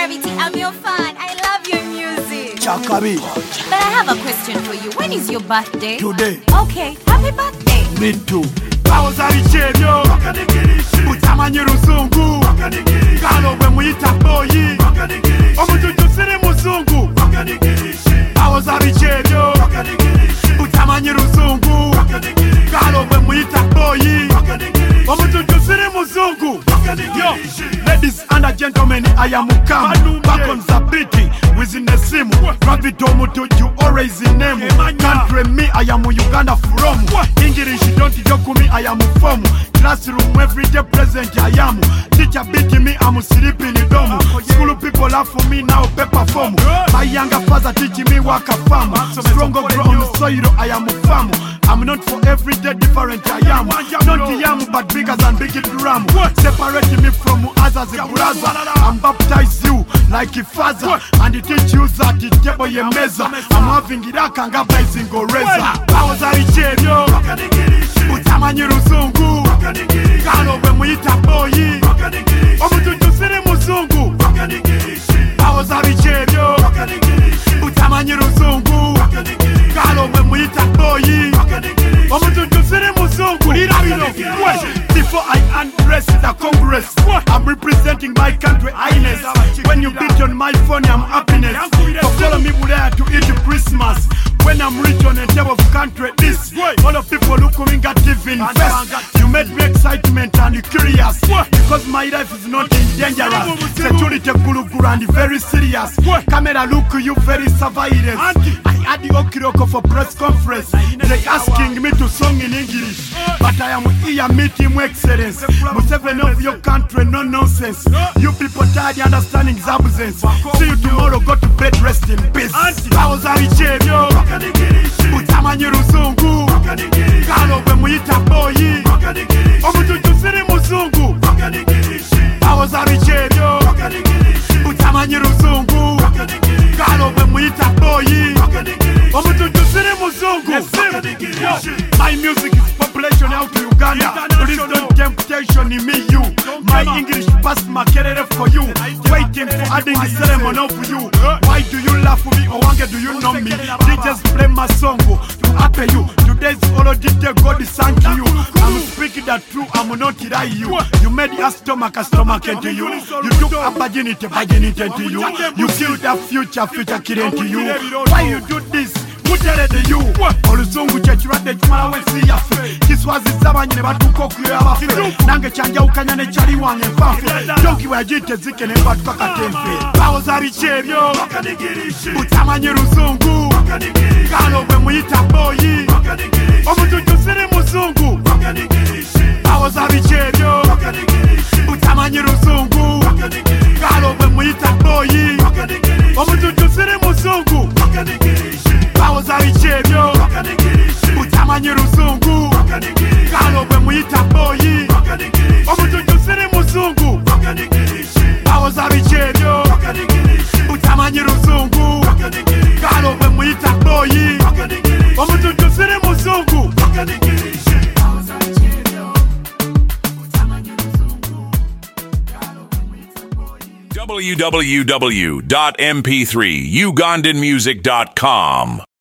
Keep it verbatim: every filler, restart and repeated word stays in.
Gravity, I'm your fan. I love your music. Chakabi. But I have a question for you. When is your birthday? Today. Okay, happy birthday. Me too. Bawuza bichebyo Utamanyi luzungu Kalo bwe muyita boyi Omujuju siri muzungu Bawuza bichebyo Utamanyi luzungu Kalo bwe muyita boyi Omujuju siri muzungu. Yo, ladies and gentlemen, I am Mukama. Back on the beat, within the sim. Gravity Omutu, you always in name. Country me, I am Uganda from. English, don't joke me, I am from. Classroom, everyday present, I am. Teacher beating me, I'm sleeping in dome. School people laugh for me now, paper form. My younger father teaching me work a farm. Stronger grow on the soil, I am a farm. I'm not for everyday different, I am. Not young, but bigger than big drum. Separating me from others, a brother. I'm baptized you like a father. And it teach you that the table ye meza. I'm having it up and baptizing go reza. Bawuza bichebyo Utamanyi luzungu Kalo bwe muyita boyi Omujuju siri muzungu Bawuza bichebyo Utamanyi luzungu Kalo bwe muyita boyi Omujuju siri muzungu. Before I undress the Congress, I'm representing my country highness. When you beat on my phone, I'm happiness. So follow me there to eat Christmas. When I'm rich on a table of country, this all of people look coming at even first. You made me excitement and curious because my life is not in danger. Security guru and very serious. Camera look you very surveillance. I had the Okiroko for press conference. They asking me to sing in English, but I am here meeting excellence. Museveni of your country, no nonsense. You people tired understanding his absence. See you tomorrow, go to bed, rest in peace. Bawuza bichebyo Utamanyi luzungu Kalo bwe muyita boyi Omujuju siri muzungu Bawuza bichebyo Utamanyi luzungu Kalo bwe muyita boyi Omujuju siri muzungu. My music is population out to Uganda. Please don't temptation in me you. My English pass makerere for you. Waiting for adding the ceremony for you. Why do you laugh for me or wanga do you know me? They just play my song to happy you. Today's already God is thank you. I'm speaking the truth, I'm not lie you. You made a stomach a stomach into you. You took a virginity virginity into you. You killed the future future kid into you. Why you do this? Muterede you oluzungu kyekirwadde kimala wensi yaffe kiswaziza abanyine batuuka okuyoya abaffe nange kyanjawukanya ne kyali wange nfanfe jonki bwe yagiyita ezike ne mbatuka katemfe. Bawuza bichebyo Utamanyi luzungu Kalo bwe muyita boyi Omujuju siri muzungu Bawuza bichebyo Utamanyi luzungu Kalo bwe muyita boyi Omujuju siri muzungu Bawuza bichebyo Utamanyi luzungu Kalo bwe muyita boyi Omujuju siri muzungu Bawuza bichebyo Utamanyi luzungu Kalo bwe muyita boyi Omujuju siri muzungu. w w w dot m p three ugandan music dot com